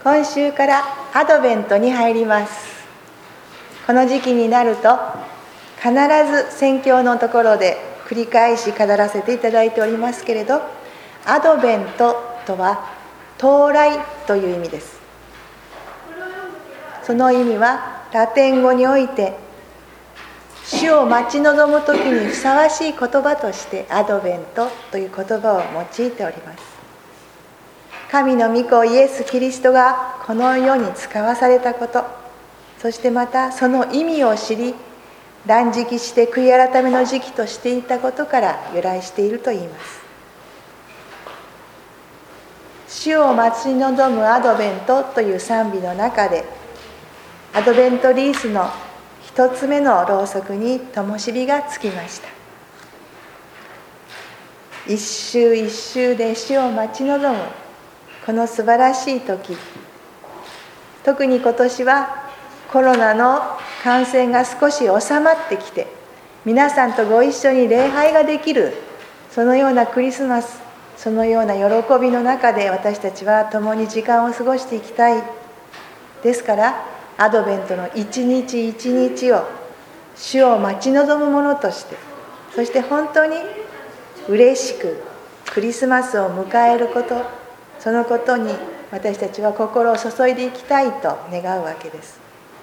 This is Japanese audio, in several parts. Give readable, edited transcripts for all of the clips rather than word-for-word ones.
今週からアドベントに入ります。この時期になると必ず宣教のところで繰り返し語らせていただいておりますけれど、アドベントとは到来という意味です。その意味はラテン語において主を待ち望む時にふさわしい言葉としてアドベントという言葉を用いております。神の御子イエス・キリストがこの世に使わされたこと、そしてまたその意味を知り、断食して悔い改めの時期としていたことから由来しているといいます。主を待ち望むアドベントという賛美の中で、アドベントリースの一つ目のろうそくに灯火がつきました。一周一周で主を待ち望むこの素晴らしい時、特に今年はコロナの感染が少し収まってきて、皆さんとご一緒に礼拝ができる、そのようなクリスマス、そのような喜びの中で私たちは共に時間を過ごしていきたい。ですからアドベントの一日一日を主を待ち望むものとして、そして本当に嬉しくクリスマスを迎えること、そのことに私たちは心を注いでいきたいと願うわけです。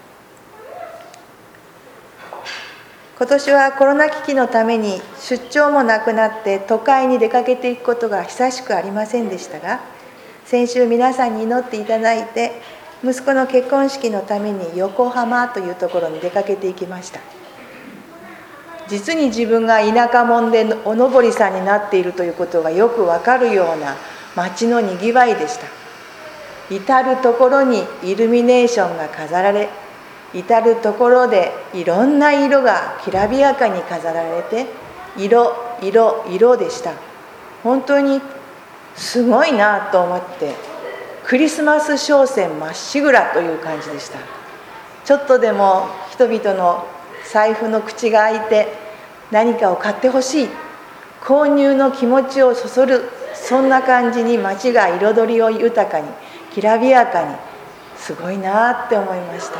今年はコロナ危機のために出張もなくなって都会に出かけていくことが久しくありませんでしたが、先週皆さんに祈っていただいて、息子の結婚式のために横浜というところに出かけていきました。実に自分が田舎者でおのぼりさんになっているということがよくわかるような街のにぎわいでした。至るところにイルミネーションが飾られ、至るところでいろんな色がきらびやかに飾られて、色でした。本当にすごいなと思って、クリスマス商戦まっしぐらという感じでした。ちょっとでも人々の財布の口が開いて何かを買ってほしい、購入の気持ちをそそる、そんな感じに街が彩りを豊かにきらびやかに、すごいなって思いました。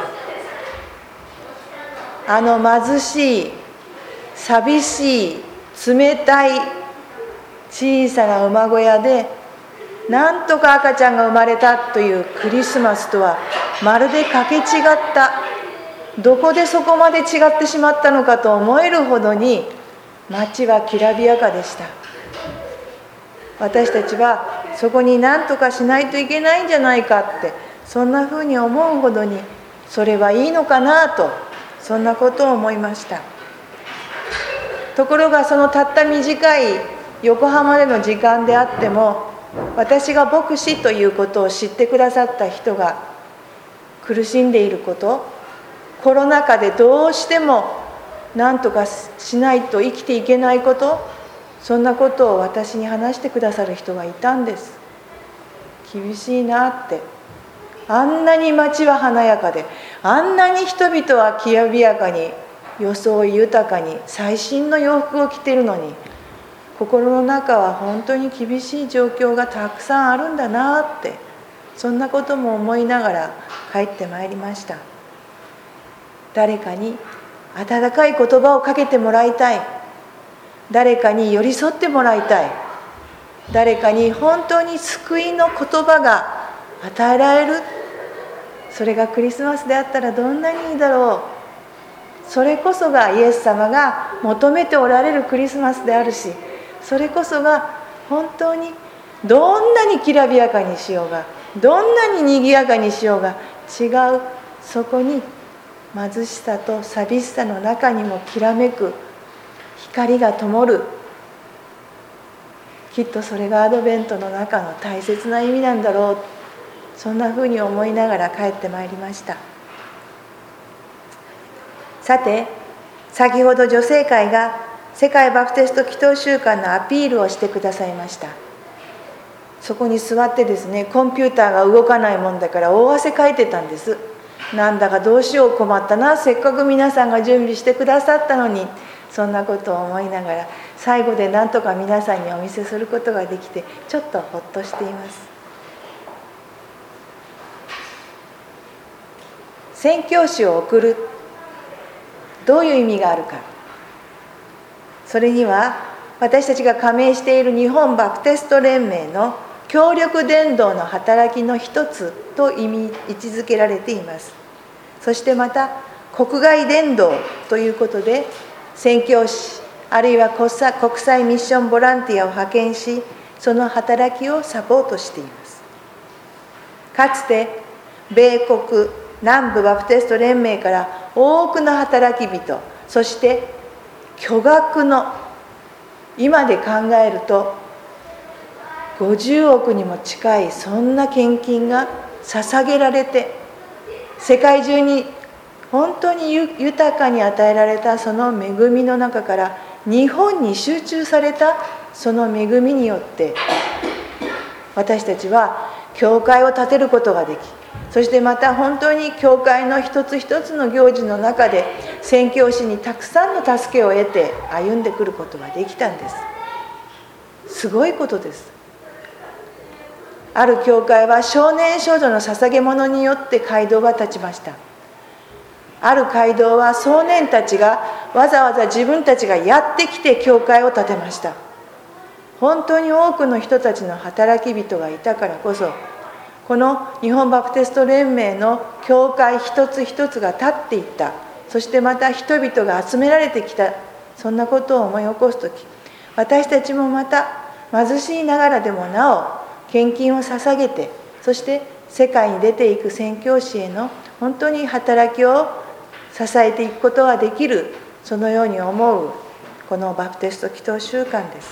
貧しい、寂しい、冷たい小さな馬小屋でなんとか赤ちゃんが生まれたというクリスマスとはまるでかけ違った、どこでそこまで違ってしまったのかと思えるほどに街はきらびやかでした。私たちはそこに何とかしないといけないんじゃないかって、そんなふうに思うほどに、それはいいのかなと、そんなことを思いました。ところがそのたった短い横浜での時間であっても、私が牧師ということを知ってくださった人が苦しんでいること、コロナ禍でどうしても何とかしないと生きていけないこと、そんなことを私に話してくださる人がいたんです。厳しいなって。あんなに街は華やかで、あんなに人々はきらびやかに、装い豊かに最新の洋服を着ているのに、心の中は本当に厳しい状況がたくさんあるんだなって、そんなことも思いながら帰ってまいりました。誰かに温かい言葉をかけてもらいたい、誰かに寄り添ってもらいたい、誰かに本当に救いの言葉が与えられる、それがクリスマスであったらどんなにいいだろう。それこそがイエス様が求めておられるクリスマスであるし、それこそが本当にどんなにきらびやかにしようが、どんなににぎやかにしようが、違う、そこに貧しさと寂しさの中にもきらめく光が灯る、きっとそれがアドベントの中の大切な意味なんだろう、そんなふうに思いながら帰ってまいりました。さて、先ほど女性会が世界バプテスト祈祷週間のアピールをしてくださいました。そこに座ってですね、コンピューターが動かないもんだから大汗かいてたんです。なんだかどうしよう困ったな、せっかく皆さんが準備してくださったのに、そんなことを思いながら、最後でなんとか皆さんにお見せすることができて、ちょっとほっとしています。 宣教師を送る、どういう意味があるか。それには私たちが加盟している日本バプテスト連盟の協力伝道の働きの一つと位置づけられています。そしてまた国外伝道ということで、宣教師あるいは国際ミッションボランティアを派遣し、その働きをサポートしています。かつて米国南部バプテスト連盟から多くの働き人、そして巨額の、今で考えると50億にも近いそんな献金が捧げられて、世界中に本当に豊かに与えられたその恵みの中から日本に集中されたその恵みによって、私たちは教会を建てることができ、そしてまた本当に教会の一つ一つの行事の中で宣教師にたくさんの助けを得て歩んでくることができたんです。すごいことです。ある教会は少年少女の捧げ物によって街道が立ちました。ある街道は少年たちがわざわざ自分たちがやってきて教会を建てました。本当に多くの人たちの働き人がいたからこそ、この日本バプテスト連盟の教会一つ一つが立っていった。そしてまた人々が集められてきた。そんなことを思い起こすとき、私たちもまた貧しいながらでもなお献金を捧げて、そして世界に出ていく宣教師への本当に働きを支えていくことができる、そのように思うこのバプテスト祈祷週間です。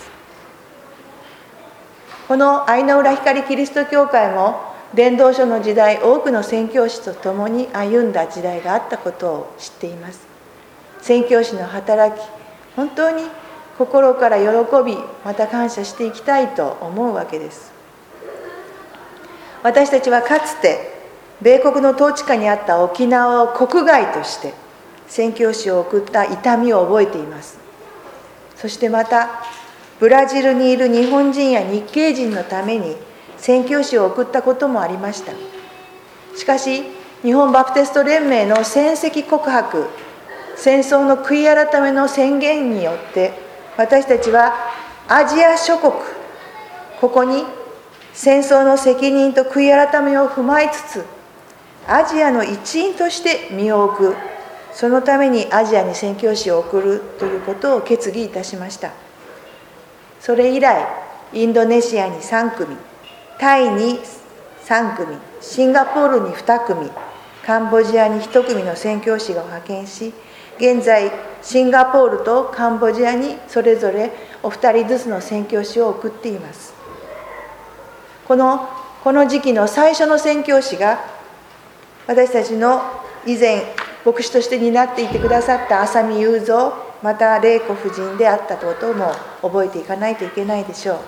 この愛の浦光キリスト教会も伝道書の時代、多くの宣教師と共に歩んだ時代があったことを知っています。宣教師の働き、本当に心から喜び、また感謝していきたいと思うわけです。私たちはかつて米国の統治下にあった沖縄を国外として宣教師を送った痛みを覚えています。そしてまたブラジルにいる日本人や日系人のために宣教師を送ったこともありました。しかし日本バプテスト連盟の戦績告白、戦争の悔い改めの宣言によって、私たちはアジア諸国、ここに戦争の責任と悔い改めを踏まえつつ、アジアの一員として身を置く、そのためにアジアに宣教師を送るということを決議いたしました。それ以来、インドネシアに3組、タイに3組、シンガポールに2組、カンボジアに1組の宣教師を派遣し、現在シンガポールとカンボジアにそれぞれお二人ずつの宣教師を送っています。この時期の最初の宣教師が、私たちの以前牧師として担っていてくださった浅見雄三、また玲子夫人であったことも覚えていかないといけないでしょう。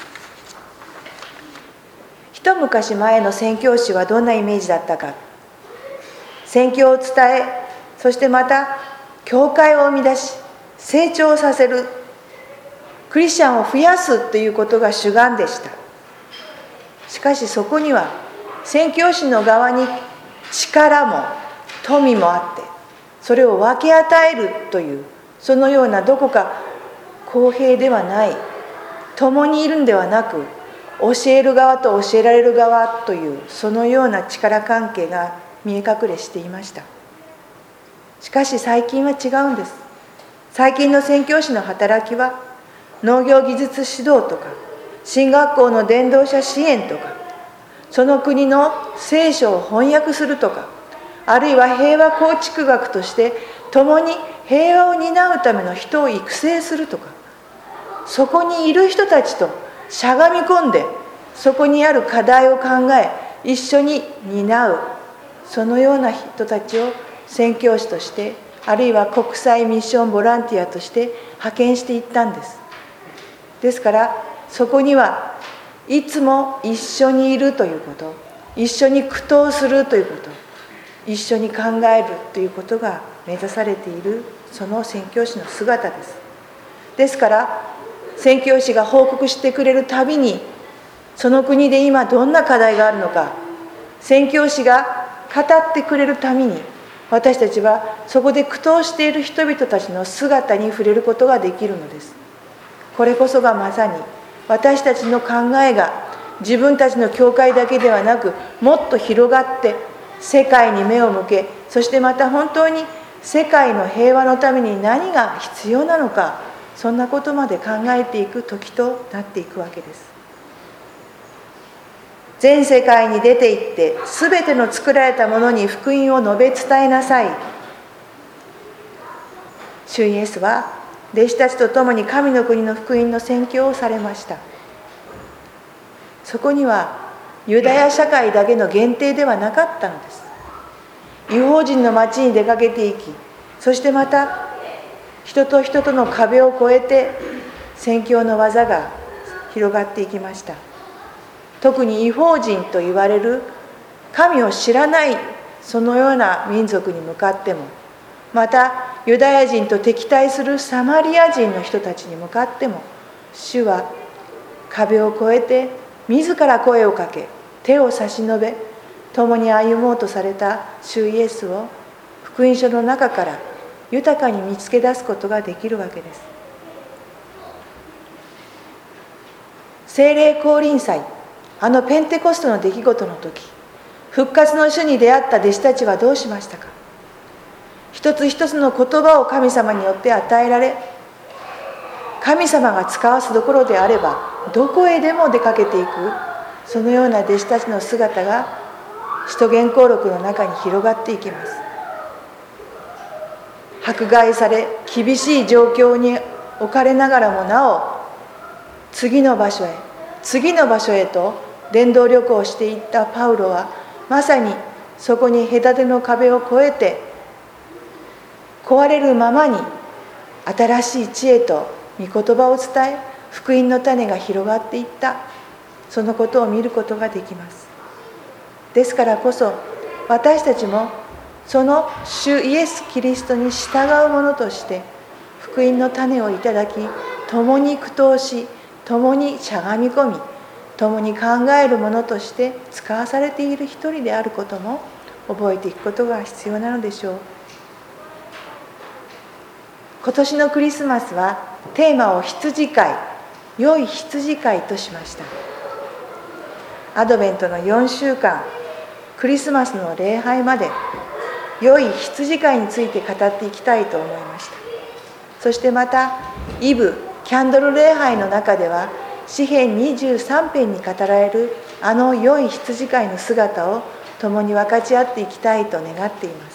一昔前の宣教師はどんなイメージだったか。宣教を伝え、そしてまた教会を生み出し成長させる、クリスチャンを増やすということが主眼でした。しかしそこには宣教師の側に力も富もあって、それを分け与えるという、そのようなどこか公平ではない、共にいるんではなく、教える側と教えられる側という、そのような力関係が見え隠れしていました。しかし最近は違うんです。最近の宣教師の働きは、農業技術指導とか、進学校の伝道者支援とか、その国の聖書を翻訳するとか、あるいは平和構築学として共に平和を担うための人を育成するとか、そこにいる人たちとしゃがみ込んで、そこにある課題を考え一緒に担う、そのような人たちを宣教師として、あるいは国際ミッションボランティアとして派遣していったんです。ですからそこにはいつも一緒にいるということ、一緒に苦闘するということ、一緒に考えるということが目指されている、その宣教師の姿です。ですから宣教師が報告してくれるたびに、その国で今どんな課題があるのか、宣教師が語ってくれるために、 私たちはそこで苦闘している人々たちの姿に触れることができるのです。これこそがまさに私たちの考えが自分たちの教会だけではなく、もっと広がって世界に目を向け、そしてまた本当に世界の平和のために何が必要なのか、そんなことまで考えていく時となっていくわけです。全世界に出て行って全ての作られたものに福音を述べ伝えなさい。主イエスは弟子たちと共に神の国の福音の宣教をされました。そこにはユダヤ社会だけの限定ではなかったのです。異邦人の町に出かけていき、そしてまた人と人との壁を越えて宣教の技が広がっていきました。特に異邦人と言われる神を知らないそのような民族に向かっても、またユダヤ人と敵対するサマリア人の人たちに向かっても、主は壁を越えて自ら声をかけ、手を差し伸べ、共に歩もうとされた主イエスを福音書の中から豊かに見つけ出すことができるわけです。聖霊降臨祭、あのペンテコステの出来事の時、復活の主に出会った弟子たちはどうしましたか。一つ一つの言葉を神様によって与えられ、神様が使わすどころであればどこへでも出かけていく、そのような弟子たちの姿が使徒言行録の中に広がっていきます。迫害され厳しい状況に置かれながらもなお、次の場所へ次の場所へと伝道旅行していったパウロは、まさにそこに隔ての壁を越えて壊れるままに新しい知恵と御言葉を伝え、福音の種が広がっていった、そのことを見ることができます。ですからこそ私たちもその主イエス・キリストに従う者として福音の種をいただき、共に苦闘し、共にしゃがみ込み、共に考える者として使わされている一人であることも覚えていくことが必要なのでしょう。今年のクリスマスはテーマを羊飼い、良い羊飼いとしました。アドベントの4週間、クリスマスの礼拝まで良い羊飼いについて語っていきたいと思いました。そしてまたイブキャンドル礼拝の中では詩編23編に語られるあの良い羊飼いの姿を共に分かち合っていきたいと願っています。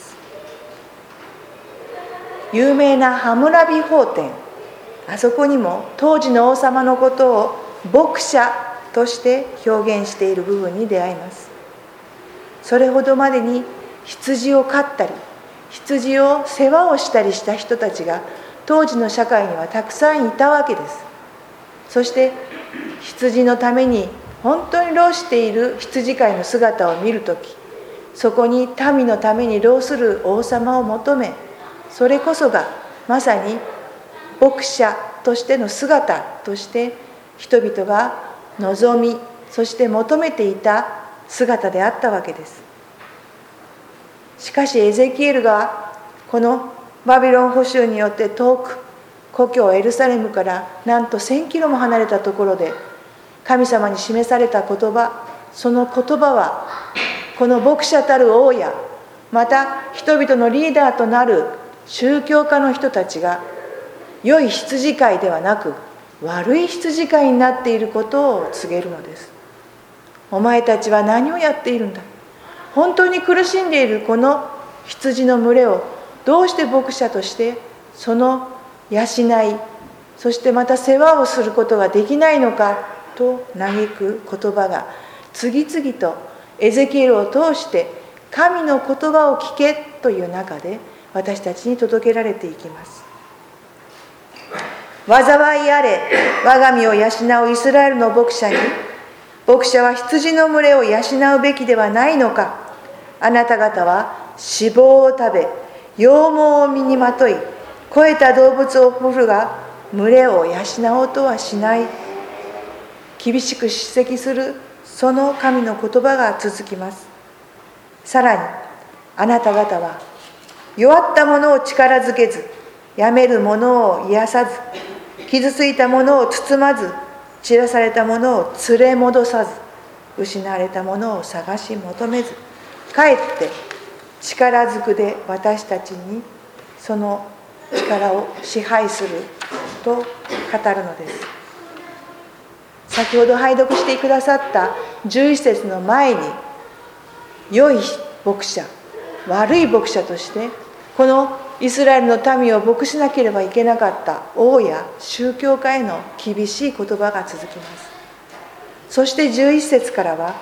有名なハムラビ法典、あそこにも当時の王様のことを牧者として表現している部分に出会います。それほどまでに羊を飼ったり羊を世話をしたりした人たちが当時の社会にはたくさんいたわけです。そして羊のために本当に労している羊飼いの姿を見るとき、そこに民のために労する王様を求め、それこそがまさに牧者としての姿として人々が望み、そして求めていた姿であったわけです。しかしエゼキエルがこのバビロン捕囚によって遠く故郷エルサレムからなんと1000キロも離れたところで神様に示された言葉、その言葉はこの牧者たる王やまた人々のリーダーとなる宗教家の人たちが良い羊飼いではなく悪い羊飼いになっていることを告げるのです。お前たちは何をやっているんだ。本当に苦しんでいるこの羊の群れをどうして牧者としてその養い、そしてまた世話をすることができないのかと嘆く言葉が次々とエゼキエルを通して神の言葉を聞けという中で私たちに届けられていきます。災いあれ、我が身を養うイスラエルの牧者に、牧者は羊の群れを養うべきではないのか。あなた方は脂肪を食べ、羊毛を身にまとい、肥えた動物を掘るが、群れを養おうとはしない。厳しく叱責するその神の言葉が続きます。さらに、あなた方は弱った者を力づけず、病める者を癒さず、傷ついた者を包まず、散らされた者を連れ戻さず、失われた者を探し求めず、かえって力ずくで私たちにその力を支配すると語るのです。先ほど拝読してくださった11節の前に、良い牧者、悪い牧者としてこのイスラエルの民を牧しなければいけなかった王や宗教家への厳しい言葉が続きます。そして11節からは、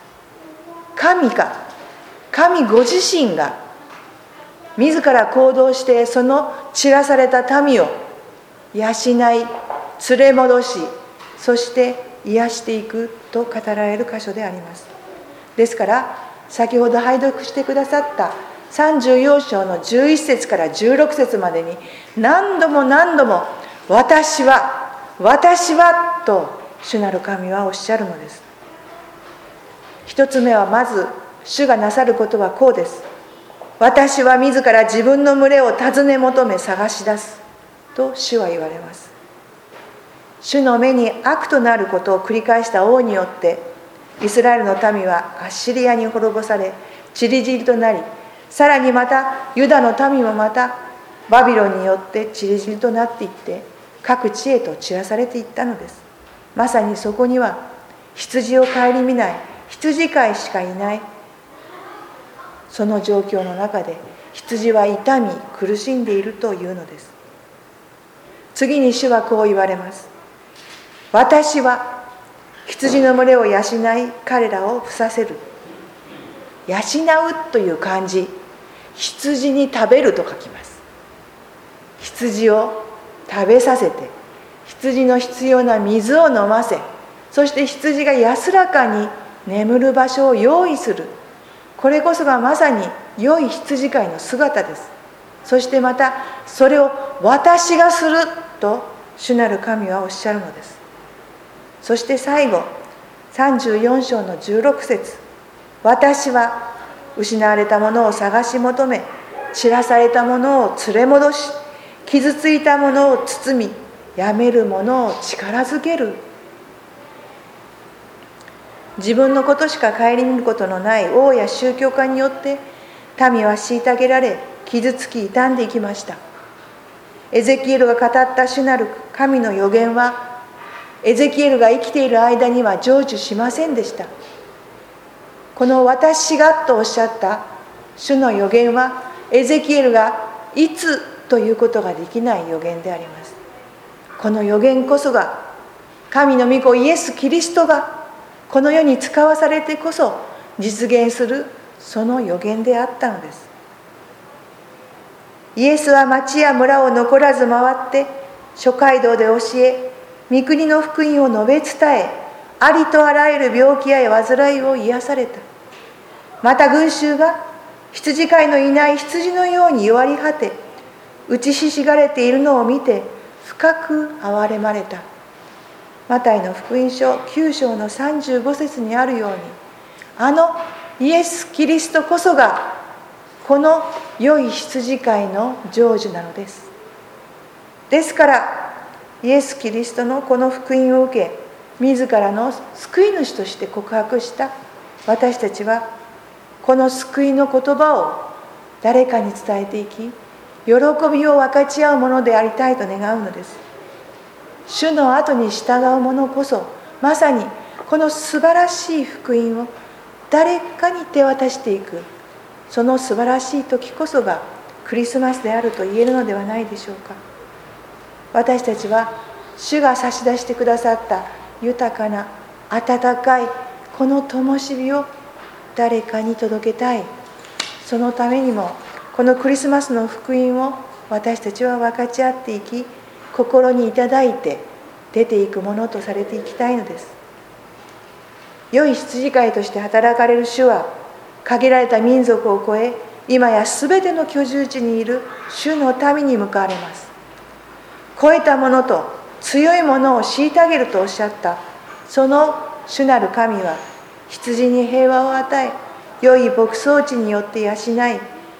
神ご自身が自ら行動してその散らされた民を養い、連れ戻し、そして癒していくと語られる箇所であります。ですから先ほど拝読してくださった34章の11節から16節までに何度も私はと主なる神はおっしゃるのです。一つ目は、まず主がなさることはこうです。私は自ら自分の群れを尋ね求め探し出すと主は言われます。主の目に悪となることを繰り返した王によってイスラエルの民はアッシリアに滅ぼされ散り散りとなり、さらにまたユダの民もまたバビロンによって散り散りとなっていって各地へと散らされていったのです。まさにそこには羊を顧みない羊飼いしかいない、その状況の中で羊は痛み苦しんでいるというのです。次に主はこう言われます。私は羊の群れを養い彼らを伏させる。養うという漢字、羊に食べると書きます。羊を食べさせて、羊の必要な水を飲ませ、そして羊が安らかに眠る場所を用意する。これこそがまさに良い羊飼いの姿です。そしてまたそれを私がすると主なる神はおっしゃるのです。そして最後34章の16節、私は失われたものを探し求め、散らされたものを連れ戻し、傷ついたものを包み、病めるものを力づける。自分のことしか顧みることのない王や宗教家によって民は虐げられ、傷つき傷んでいきました。エゼキエルが語った主なる神の預言はエゼキエルが生きている間には成就しませんでした。この私がとおっしゃった主の預言はエゼキエルがいつということができない預言であります。この預言こそが神の御子イエス・キリストがこの世に使わされてこそ実現するその預言であったのです。イエスは町や村を残らず回って諸街道で教え、御国の福音を述べ伝え、ありとあらゆる病気や患いを癒された。また群衆が羊飼いのいない羊のように弱り果て、打ちひしがれているのを見て深く憐れまれた。マタイの福音書9章の35節にあるように、あのイエス・キリストこそがこの良い羊飼いの成就なのです。ですからイエス・キリストのこの福音を受け、自らの救い主として告白した私たちは、この救いの言葉を誰かに伝えていき、喜びを分かち合うものでありたいと願うのです。主の後に従う者こそ、まさにこの素晴らしい福音を誰かに手渡していく、その素晴らしい時こそがクリスマスであると言えるのではないでしょうか。私たちは主が差し出してくださった豊かな温かいこの灯火を誰かに届けたい。そのためにもこのクリスマスの福音を私たちは分かち合っていき、心にいただいて出ていくものとされていきたいのです。良い羊飼いとして働かれる主は、限られた民族を超え、今やすべての居住地にいる主の民に向かわれます。超えたものと強いものを虐げるとおっしゃったその主なる神は、羊に平和を与え、良い牧草地によって養い、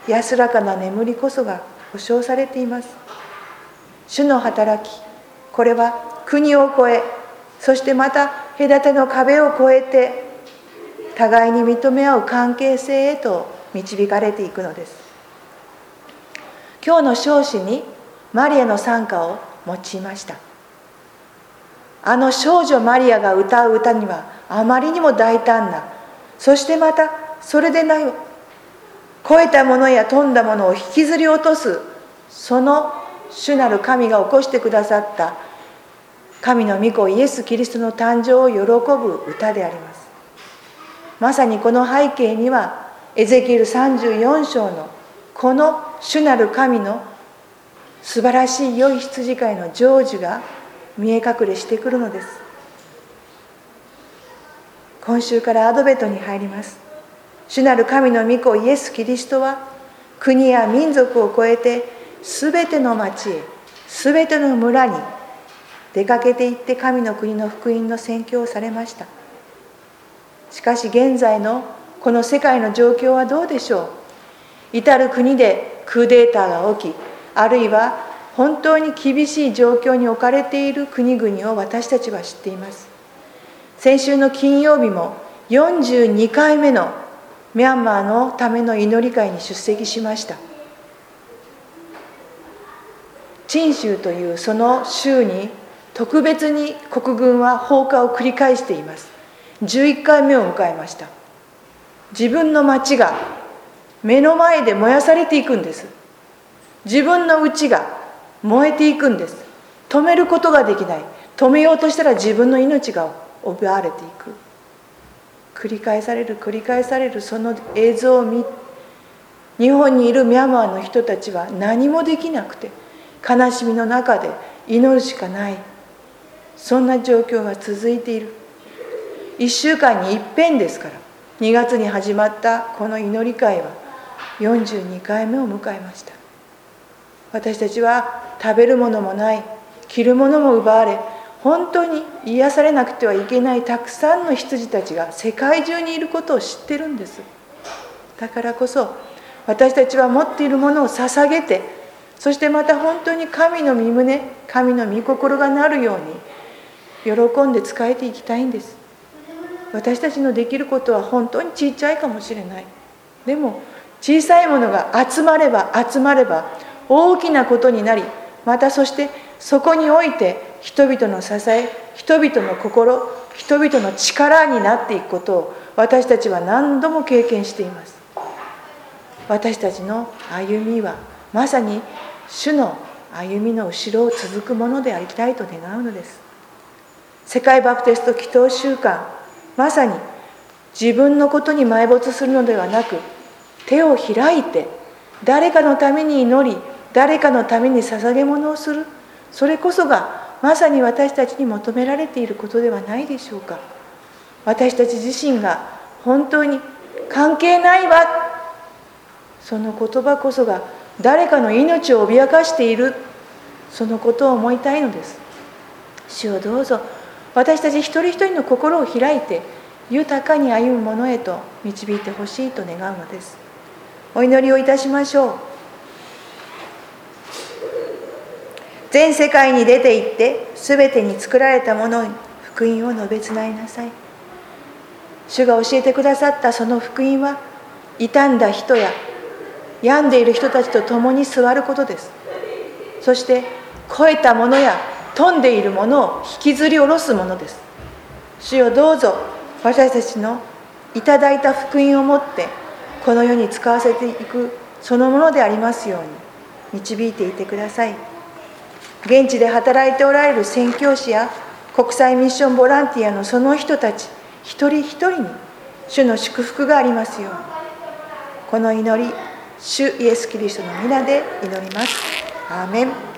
安らかな眠りこそが保証されています。主の働き、これは国を越え、そしてまた隔ての壁を越えて、互いに認め合う関係性へと導かれていくのです。今日の唱詩にマリアの賛歌を用いました。あの少女マリアが歌う歌にはあまりにも大胆な、そしてまたそれでなく肥えたものや富んだものを引きずり落とす、その主なる神が起こしてくださった神の御子イエス・キリストの誕生を喜ぶ歌であります。まさにこの背景にはエゼキエル34章のこの主なる神の素晴らしい良い羊飼いの成就が見え隠れしてくるのです。今週からアドベントに入ります。主なる神の御子イエス・キリストは国や民族を超えてすべての町へ、すべての村に出かけていって神の国の福音の宣教をされました。しかし現在のこの世界の状況はどうでしょう。至る国でクーデターが起き、あるいは本当に厳しい状況に置かれている国々を私たちは知っています。先週の金曜日も42回目のミャンマーのための祈り会に出席しました。陳州というその州に特別に国軍は放火を繰り返しています。11回目を迎えました。自分の町が目の前で燃やされていくんです。自分の家が燃えていくんです。止めることができない。止めようとしたら自分の命が奪われていく。繰り返されるその映像を見、日本にいるミャンマーの人たちは何もできなくて、悲しみの中で祈るしかない、そんな状況が続いている。1週間に一遍ですから、2月に始まったこの祈り会は42回目を迎えました。私たちは食べるものもない、着るものも奪われ、本当に癒されなくてはいけないたくさんの羊たちが世界中にいることを知ってるんです。だからこそ私たちは持っているものを捧げて、そしてまた本当に神の御胸、神の御心がなるように喜んで仕えていきたいんです。私たちのできることは本当にちっちゃいかもしれない。でも小さいものが集まれば大きなことになり、またそしてそこにおいて人々の支え、人々の心、人々の力になっていくことを私たちは何度も経験しています。私たちの歩みはまさに主の歩みの後ろを続くものでありたいと願うのです。世界バプテスト祈祷週間、まさに自分のことに埋没するのではなく、手を開いて誰かのために祈り、誰かのために捧げ物をする、それこそがまさに私たちに求められていることではないでしょうか。私たち自身が本当に関係ないわ、その言葉こそが誰かの命を脅かしている、そのことを思いたいのです。主をどうぞ私たち一人一人の心を開いて豊かに歩むものへと導いてほしいと願うのです。お祈りをいたしましょう。全世界に出て行ってすべてに作られたものに福音を述べつないなさい。主が教えてくださったその福音は、傷んだ人や病んでいる人たちと共に座ることです。そして肥えたものや富んでいるものを引きずり下ろすものです。主よどうぞ私たちのいただいた福音をもってこの世に使わせていくそのものでありますように導いていてください。現地で働いておられる宣教師や国際ミッションボランティアのその人たち一人一人に主の祝福がありますように。この祈り、主イエス・キリストの皆で祈ります。アーメン。